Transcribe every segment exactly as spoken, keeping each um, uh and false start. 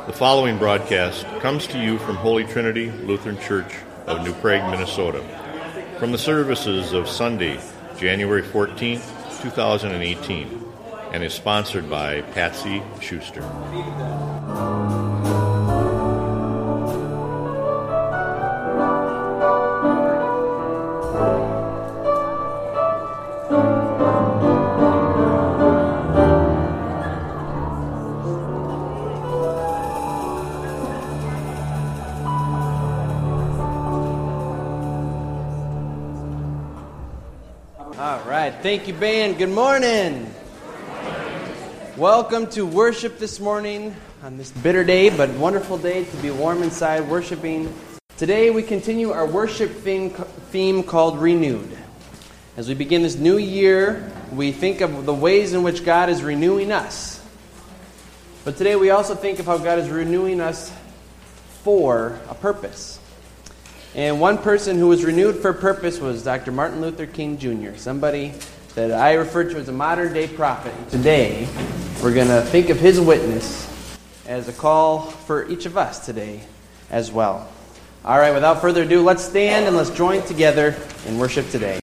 The following broadcast comes to you from Holy Trinity Lutheran Church of New Prague, Minnesota, from the services of Sunday, January fourteenth, twenty eighteen, and is sponsored by Patsy Schuster. Thank you, band. Good morning. Welcome to worship this morning on this bitter day, but wonderful day to be warm inside worshiping. Today we continue our worship theme, theme called Renewed. As we begin this new year, we think of the ways in which God is renewing us. But today we also think of how God is renewing us for a purpose. And one person who was renewed for a purpose was Doctor Martin Luther King Junior, somebody that I refer to as a modern-day prophet. Today, we're going to think of his witness as a call for each of us today as well. All right, without further ado, let's stand and let's join together in worship today.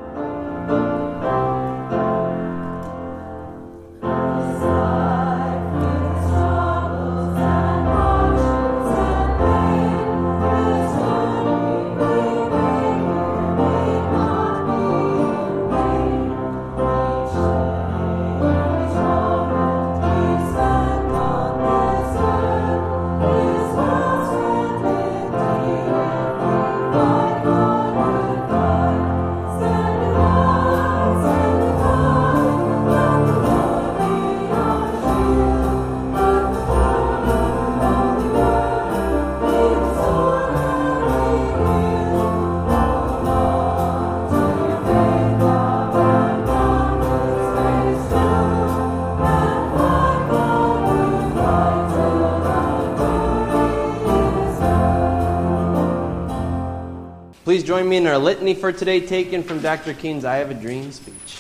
Please join me in our litany for today, taken from Doctor King's I Have a Dream speech.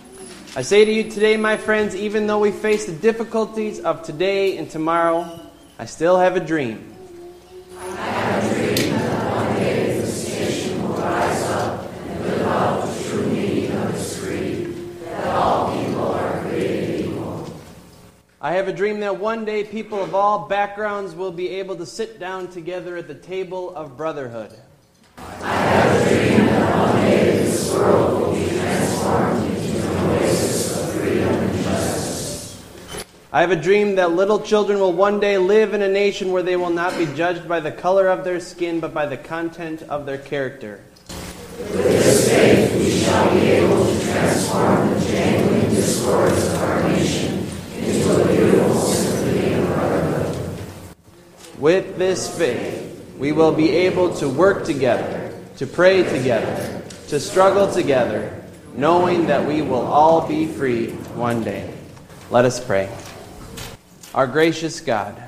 I say to you today, my friends, even though we face the difficulties of today and tomorrow, I still have a dream. I have a dream that one day this nation will rise up and live out the true meaning of its creed, that all people are created equal. I have a dream that one day people of all backgrounds will be able to sit down together at the table of brotherhood. I have a dream that one day this world will be transformed into an oasis of freedom and justice. I have a dream that little children will one day live in a nation where they will not be judged by the color of their skin, but by the content of their character. With this faith, we shall be able to transform the jangling discords of our nation into a beautiful symphony of brotherhood. With this faith, we will be able to work together, to pray together, to struggle together, knowing that we will all be free one day. Let us pray. Our gracious God,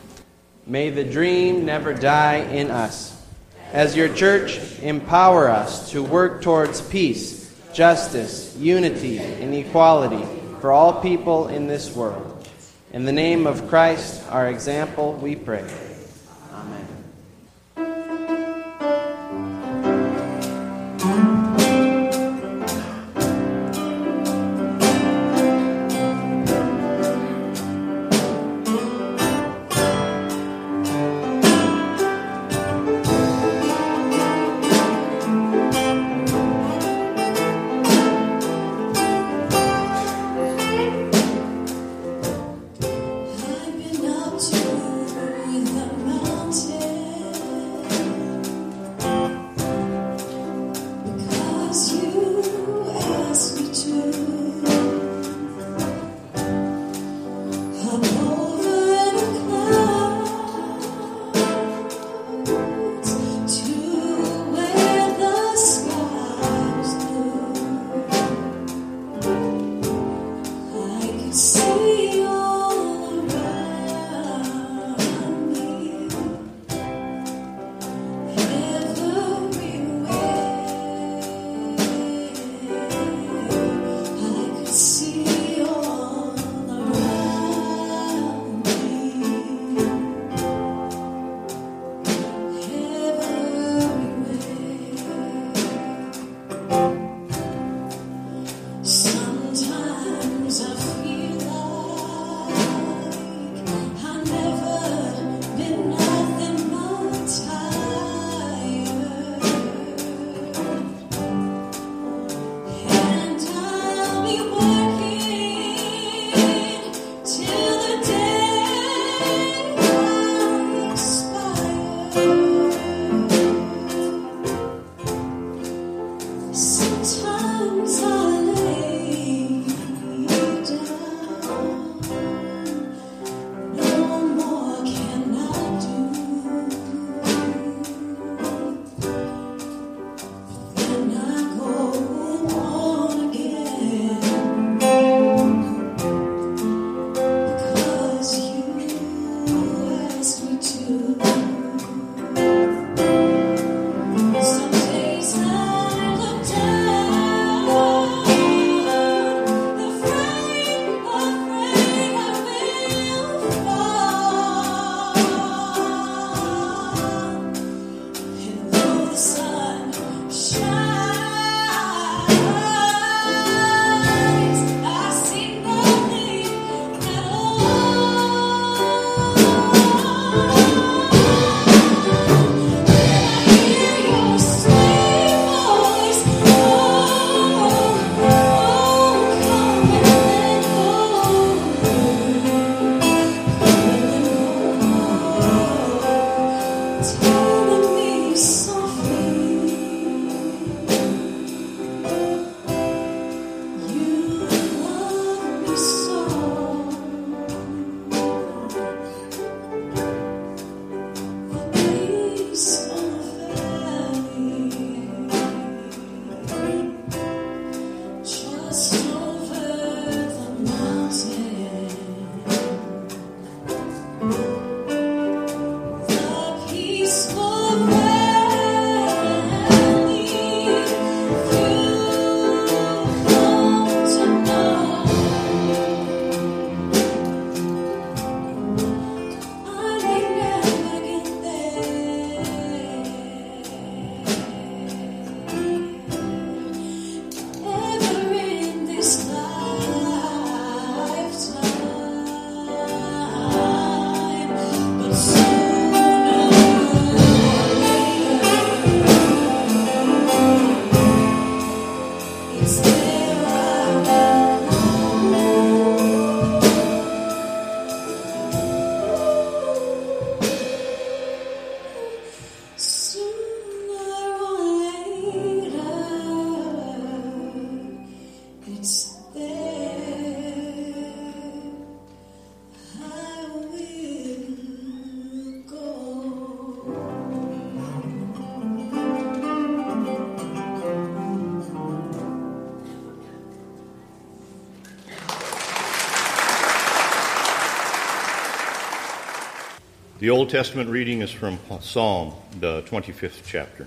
may the dream never die in us. As your church, empower us to work towards peace, justice, unity, and equality for all people in this world. In the name of Christ, our example, we pray. I've been up to The Old Testament reading is from Psalm, the twenty-fifth chapter.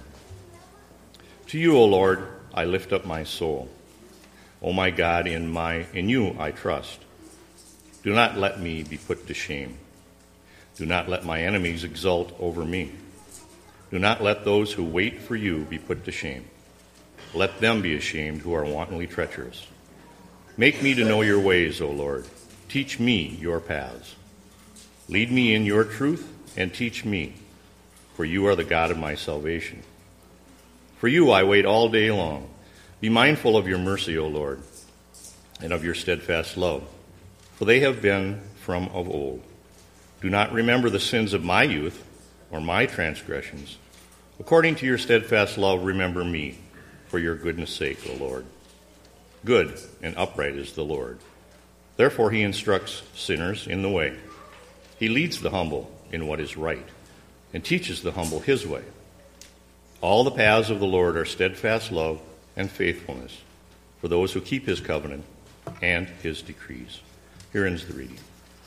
To you, O Lord, I lift up my soul. O my God, in my in you I trust. Do not let me be put to shame. Do not let my enemies exult over me. Do not let those who wait for you be put to shame. Let them be ashamed who are wantonly treacherous. Make me to know your ways, O Lord. Teach me your paths. Lead me in your truth and teach me, for you are the God of my salvation. For you I wait all day long. Be mindful of your mercy, O Lord, and of your steadfast love, for they have been from of old. Do not remember the sins of my youth or my transgressions. According to your steadfast love, remember me, for your goodness' sake, O Lord. Good and upright is the Lord. Therefore he instructs sinners in the way. He leads the humble in what is right, and teaches the humble his way. All the paths of the Lord are steadfast love and faithfulness for those who keep his covenant and his decrees. Here ends the reading.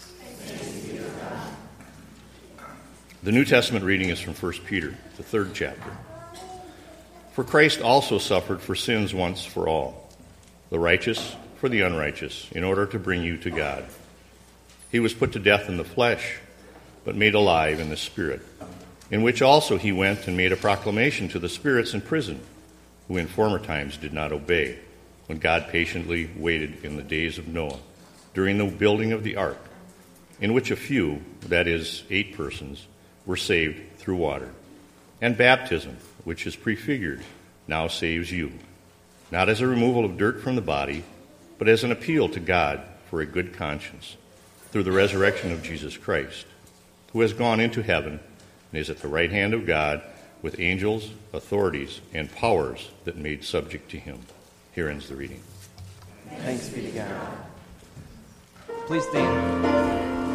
The New Testament reading is from First Peter, the third chapter. For Christ also suffered for sins once for all, the righteous for the unrighteous, in order to bring you to God. He was put to death in the flesh, but made alive in the Spirit, in which also he went and made a proclamation to the spirits in prison, who in former times did not obey, when God patiently waited in the days of Noah, during the building of the ark, in which a few, that is, eight persons, were saved through water. And baptism, which is prefigured, now saves you, not as a removal of dirt from the body, but as an appeal to God for a good conscience, through the resurrection of Jesus Christ, who has gone into heaven and is at the right hand of God with angels, authorities, and powers that made subject to him. Here ends the reading. Thanks be to God. Please stand.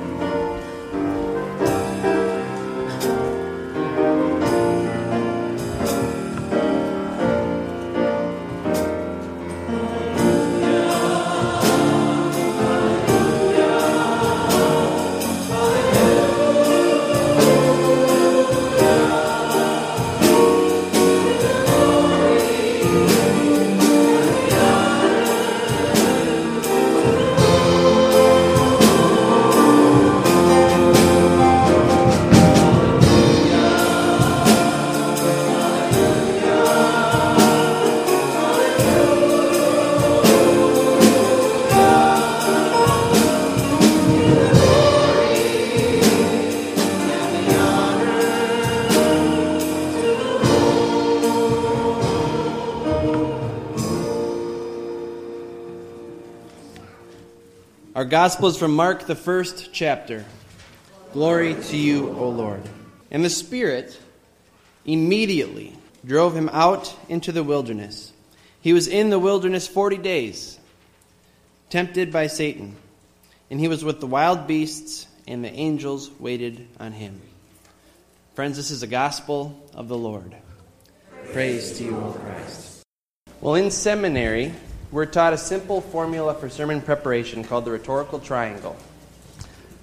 Our gospel is from Mark, the first chapter. Glory to you, O Lord. And the Spirit immediately drove him out into the wilderness. He was in the wilderness forty days, tempted by Satan. And he was with the wild beasts, and the angels waited on him. Friends, this is the gospel of the Lord. Praise to you, O Christ. Well, in seminary, we're taught a simple formula for sermon preparation called the rhetorical triangle.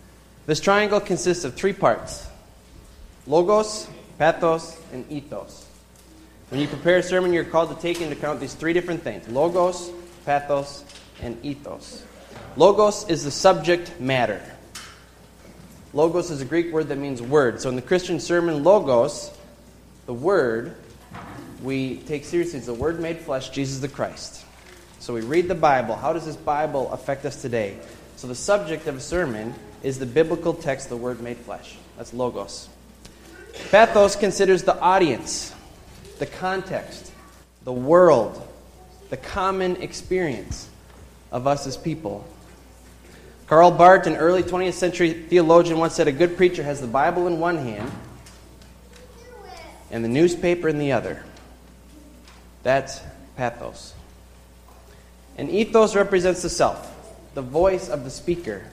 This triangle consists of three parts: logos, pathos, and ethos. When you prepare a sermon, you're called to take into account these three different things: logos, pathos, and ethos. Logos is the subject matter. Logos is a Greek word that means word. So in the Christian sermon, logos, the word we take seriously is the Word made flesh, Jesus the Christ. So we read the Bible. How does this Bible affect us today? So the subject of a sermon is the biblical text, the Word made flesh. That's logos. Pathos considers the audience, the context, the world, the common experience of us as people. Karl Barth, an early twentieth century theologian, once said a good preacher has the Bible in one hand and the newspaper in the other. That's pathos. And ethos represents the self, the voice of the speaker.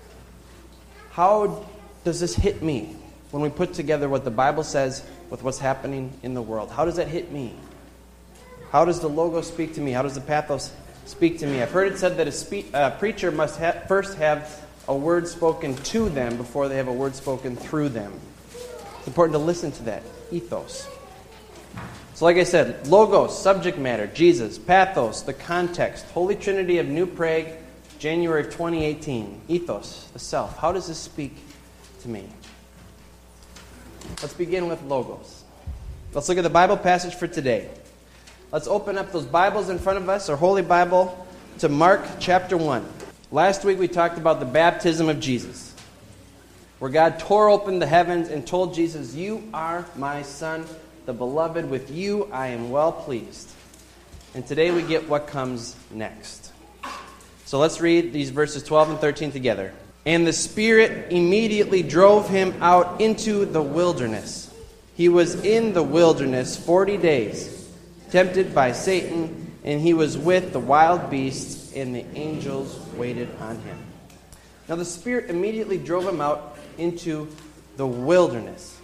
How does this hit me when we put together what the Bible says with what's happening in the world? How does that hit me? How does the logos speak to me? How does the pathos speak to me? I've heard it said that a spe- uh, preacher must ha- first have a word spoken to them before they have a word spoken through them. It's important to listen to that. Ethos. So like I said, logos, subject matter, Jesus. Pathos, the context. Holy Trinity of New Prague, January of twenty eighteen. Ethos, the self. How does this speak to me? Let's begin with logos. Let's look at the Bible passage for today. Let's open up those Bibles in front of us, our Holy Bible, to Mark chapter one. Last week we talked about the baptism of Jesus, where God tore open the heavens and told Jesus, "You are my Son, the beloved. With you I am well pleased." And today we get what comes next. So let's read these verses twelve and thirteen together. And the Spirit immediately drove him out into the wilderness. He was in the wilderness forty days, tempted by Satan, and he was with the wild beasts, and the angels waited on him. Now the Spirit immediately drove him out into the wilderness.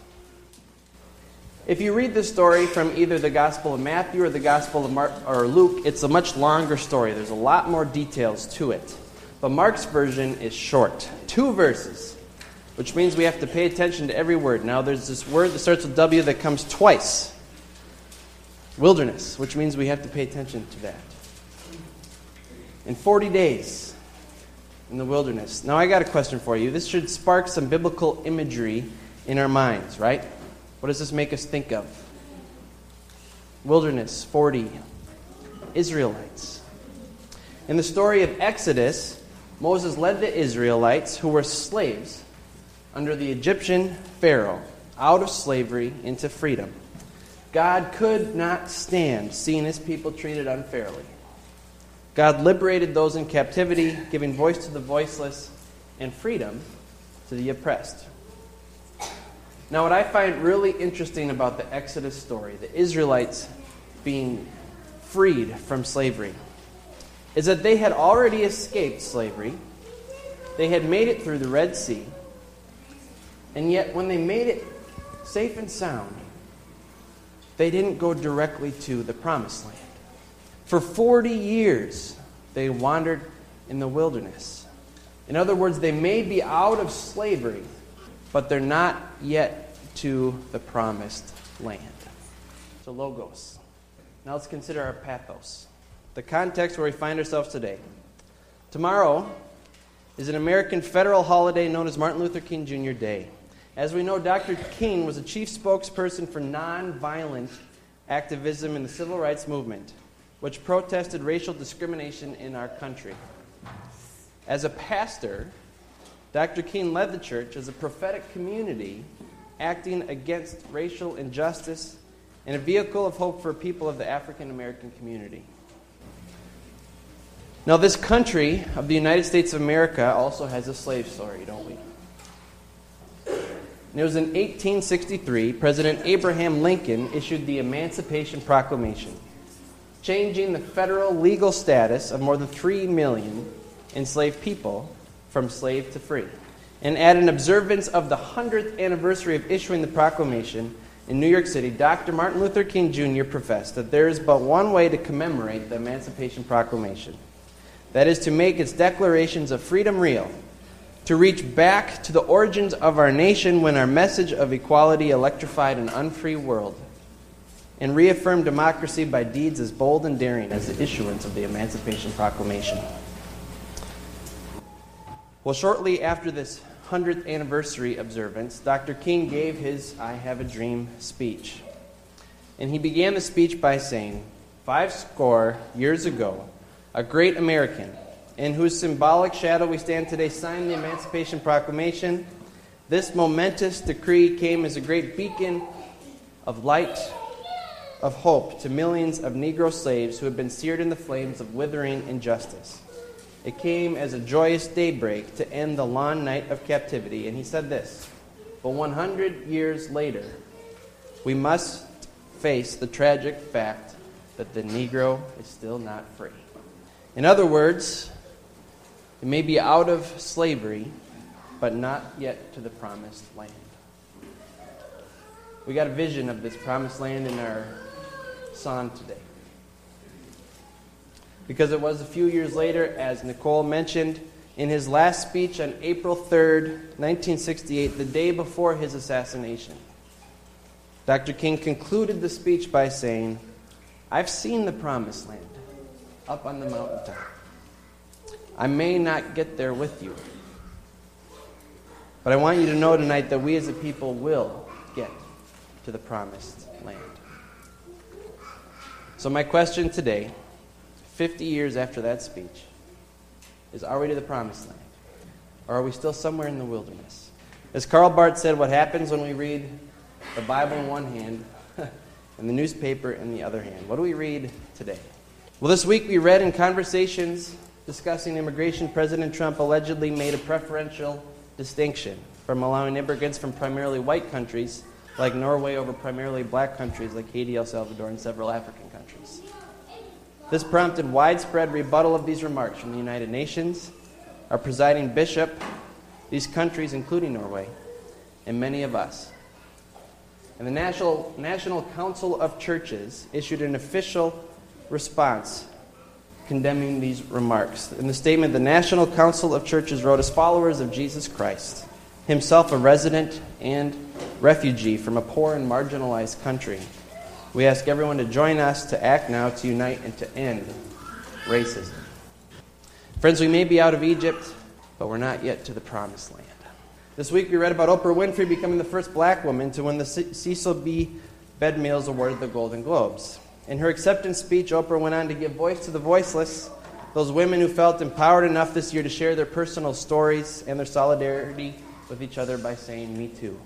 If you read this story from either the Gospel of Matthew or the Gospel of Mark or Luke, it's a much longer story. There's a lot more details to it. But Mark's version is short. Two verses, which means we have to pay attention to every word. Now there's this word that starts with W that comes twice. Wilderness, which means we have to pay attention to that. In forty days in the wilderness. Now I got a question for you. This should spark some biblical imagery in our minds, right? What does this make us think of? Wilderness, forty. Israelites. In the story of Exodus, Moses led the Israelites, who were slaves, under the Egyptian Pharaoh, out of slavery into freedom. God could not stand seeing his people treated unfairly. God liberated those in captivity, giving voice to the voiceless and freedom to the oppressed. Now, what I find really interesting about the Exodus story, the Israelites being freed from slavery, is that they had already escaped slavery. They had made it through the Red Sea. And yet, when they made it safe and sound, they didn't go directly to the Promised Land. For forty years, they wandered in the wilderness. In other words, they may be out of slavery, but they're not yet to the Promised Land. So logos. Now let's consider our pathos, the context where we find ourselves today. Tomorrow is an American federal holiday known as Martin Luther King Junior Day. As we know, Doctor King was a chief spokesperson for nonviolent activism in the civil rights movement, which protested racial discrimination in our country. As a pastor, Doctor King led the church as a prophetic community acting against racial injustice and a vehicle of hope for people of the African American community. Now, this country of the United States of America also has a slave story, don't we? And it was in eighteen sixty-three, President Abraham Lincoln issued the Emancipation Proclamation, changing the federal legal status of more than three million enslaved people from slave to free. And at an observance of the hundredth anniversary of issuing the proclamation in New York City, Doctor Martin Luther King Junior professed that there is but one way to commemorate the Emancipation Proclamation. That is to make its declarations of freedom real, to reach back to the origins of our nation when our message of equality electrified an unfree world, and reaffirm democracy by deeds as bold and daring as the issuance of the Emancipation Proclamation. Well, shortly after this hundredth anniversary observance, Doctor King gave his I Have a Dream speech. And he began the speech by saying, "Five score years ago, a great American, in whose symbolic shadow we stand today, signed the Emancipation Proclamation. This momentous decree came as a great beacon of light, of hope to millions of Negro slaves who had been seared in the flames of withering injustice. It came as a joyous daybreak to end the long night of captivity." And he said this, "But one hundred years later, we must face the tragic fact that the Negro is still not free." In other words, it may be out of slavery, but not yet to the promised land. We got a vision of this promised land in our song today. Because it was a few years later, as Nicole mentioned, in his last speech on April third, nineteen sixty-eight, the day before his assassination, Doctor King concluded the speech by saying, "I've seen the promised land up on the mountaintop. I may not get there with you, but I want you to know tonight that we as a people will get to the promised land." So my question today, fifty years after that speech, is, are we to the promised land? Or are we still somewhere in the wilderness? As Karl Barth said, what happens when we read the Bible in one hand and the newspaper in the other hand? What do we read today? Well, this week we read in conversations discussing immigration, President Trump allegedly made a preferential distinction from allowing immigrants from primarily white countries like Norway over primarily black countries like Haiti, El Salvador, and several African countries. This prompted widespread rebuttal of these remarks from the United Nations, our presiding bishop, these countries, including Norway, and many of us. And the National, National Council of Churches issued an official response condemning these remarks. In the statement, the National Council of Churches wrote, "As followers of Jesus Christ, himself a resident and refugee from a poor and marginalized country, we ask everyone to join us to act now to unite and to end racism." Friends, we may be out of Egypt, but we're not yet to the promised land. This week we read about Oprah Winfrey becoming the first black woman to win the Cecil B. Bedmills Award at the Golden Globes. In her acceptance speech, Oprah went on to give voice to the voiceless, those women who felt empowered enough this year to share their personal stories and their solidarity with each other by saying, "Me too."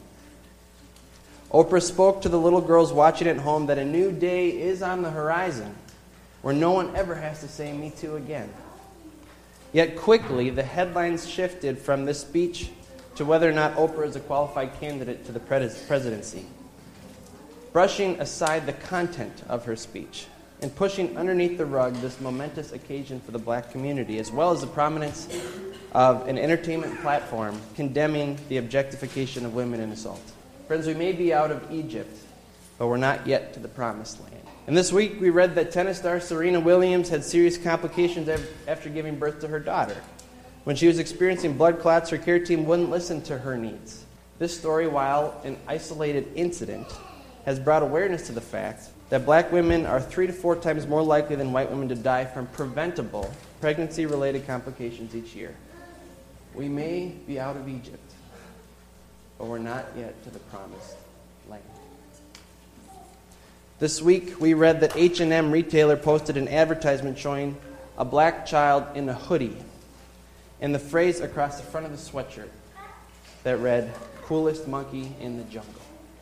Oprah spoke to the little girls watching at home that a new day is on the horizon where no one ever has to say "me too" again. Yet quickly, the headlines shifted from this speech to whether or not Oprah is a qualified candidate to the presidency, brushing aside the content of her speech and pushing underneath the rug this momentous occasion for the black community, as well as the prominence of an entertainment platform condemning the objectification of women and assault. Friends, we may be out of Egypt, but we're not yet to the promised land. And this week we read that tennis star Serena Williams had serious complications after giving birth to her daughter. When she was experiencing blood clots, her care team wouldn't listen to her needs. This story, while an isolated incident, has brought awareness to the fact that black women are three to four times more likely than white women to die from preventable pregnancy-related complications each year. We may be out of Egypt, but we're not yet to the promised land. This week, we read that H and M retailer posted an advertisement showing a black child in a hoodie and the phrase across the front of the sweatshirt that read, "Coolest monkey in the jungle."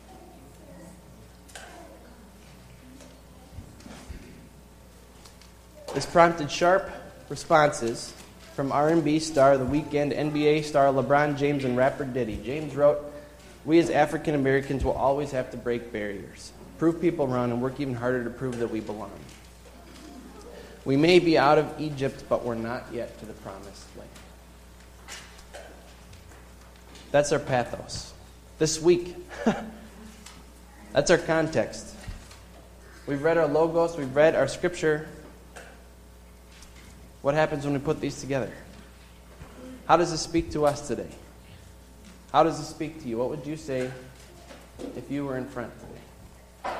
This prompted sharp responses from R and B star, The Weeknd, N B A star LeBron James, and rapper Diddy. James wrote, "We as African Americans will always have to break barriers, prove people wrong, and work even harder to prove that we belong. We may be out of Egypt, but we're not yet to the promised land." That's our pathos. This week, that's our context. We've read our logos, we've read our scripture. What happens when we put these together? How does this speak to us today? How does this speak to you? What would you say if you were in front today?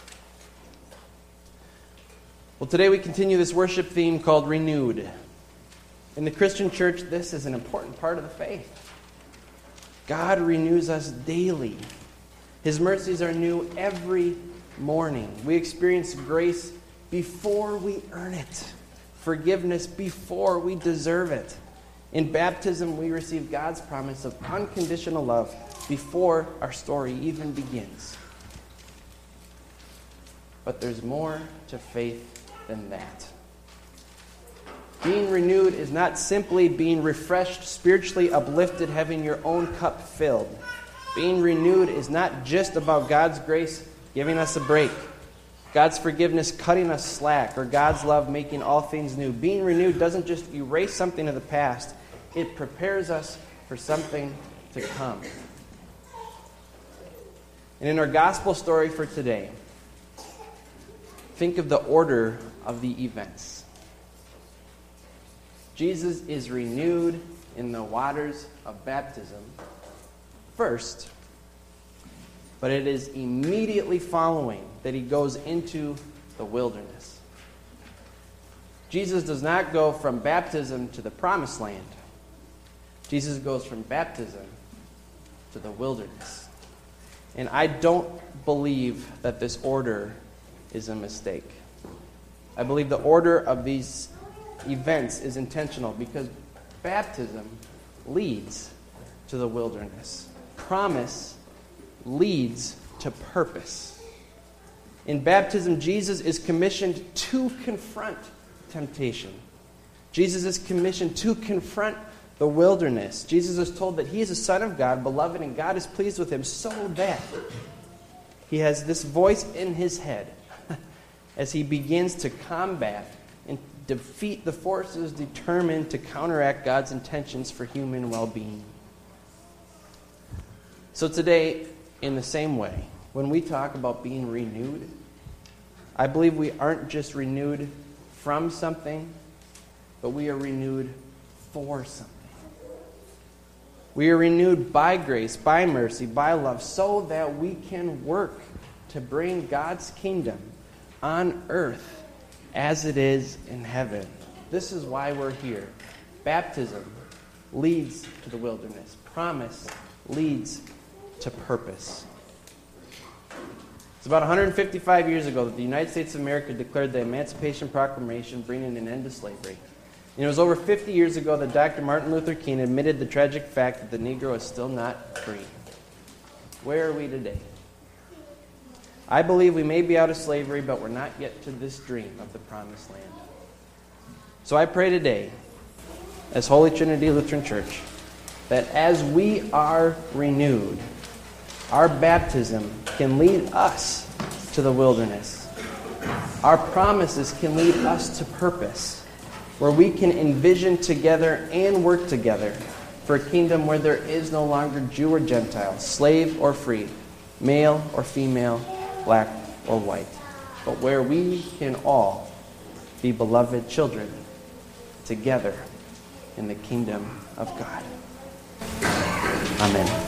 Well, today we continue this worship theme called Renewed. In the Christian church, this is an important part of the faith. God renews us daily. His mercies are new every morning. We experience grace before we earn it, forgiveness before we deserve it. In baptism, we receive God's promise of unconditional love before our story even begins. But there's more to faith than that. Being renewed is not simply being refreshed, spiritually uplifted, having your own cup filled. Being renewed is not just about God's grace giving us a break, God's forgiveness cutting us slack, or God's love making all things new. Being renewed doesn't just erase something of the past, it prepares us for something to come. And in our gospel story for today, think of the order of the events. Jesus is renewed in the waters of baptism first, but it is immediately following that he goes into the wilderness. Jesus does not go from baptism to the promised land. Jesus goes from baptism to the wilderness. And I don't believe that this order is a mistake. I believe the order of these events is intentional because baptism leads to the wilderness. Promise leads to purpose. In baptism, Jesus is commissioned to confront temptation. Jesus is commissioned to confront the wilderness. Jesus is told that he is a son of God, beloved, and God is pleased with him so that he has this voice in his head as he begins to combat and defeat the forces determined to counteract God's intentions for human well-being. So today, in the same way, when we talk about being renewed, I believe we aren't just renewed from something, but we are renewed for something. We are renewed by grace, by mercy, by love, so that we can work to bring God's kingdom on earth as it is in heaven. This is why we're here. Baptism leads to the wilderness. Promise leads to purpose. It's about one hundred fifty-five years ago that the United States of America declared the Emancipation Proclamation, bringing an end to slavery. And it was over fifty years ago that Doctor Martin Luther King admitted the tragic fact that the Negro is still not free. Where are we today? I believe we may be out of slavery, but we're not yet to this dream of the promised land. So I pray today, as Holy Trinity Lutheran Church, that as we are renewed, our baptism can lead us to the wilderness. Our promises can lead us to purpose, where we can envision together and work together for a kingdom where there is no longer Jew or Gentile, slave or free, male or female, black or white, but where we can all be beloved children together in the kingdom of God. Amen.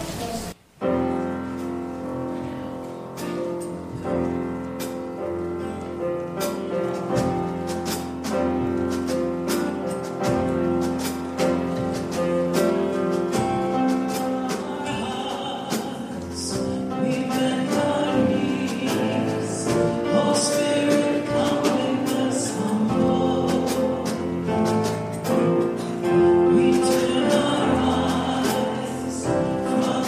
From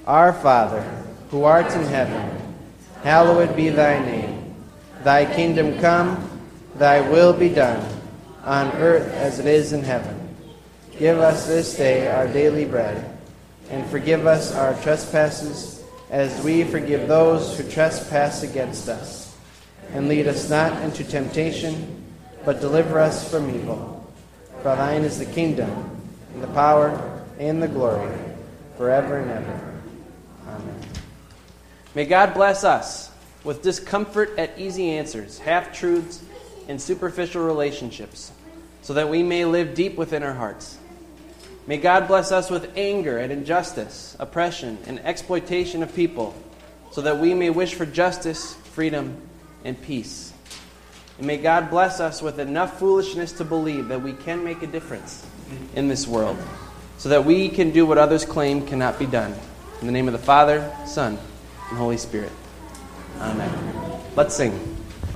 Our Father, who art in heaven, hallowed be thy name. Thy kingdom come, thy will be done, on earth as it is in heaven. Give us this day our daily bread, and forgive us our trespasses, as we forgive those who trespass against us. And lead us not into temptation, but deliver us from evil. For thine is the kingdom, and the power, and the glory, forever and ever. Amen. May God bless us with discomfort at easy answers, half-truths, and superficial relationships, so that we may live deep within our hearts. May God bless us with anger at injustice, oppression, and exploitation of people, so that we may wish for justice, freedom, and peace. And may God bless us with enough foolishness to believe that we can make a difference in this world, so that we can do what others claim cannot be done. In the name of the Father, Son, and Holy Spirit. Amen. Let's sing.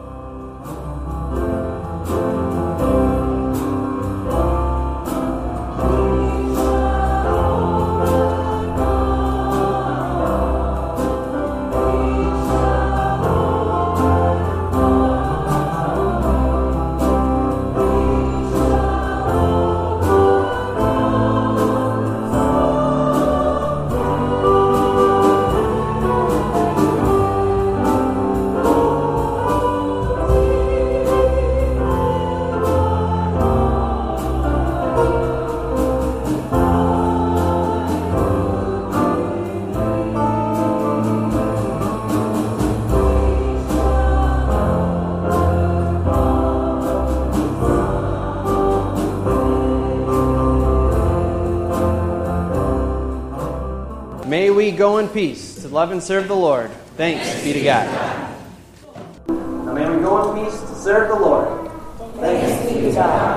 May we go in peace to love and serve the Lord. Thanks be to God. Now may we go in peace to serve the Lord. Thanks be to God.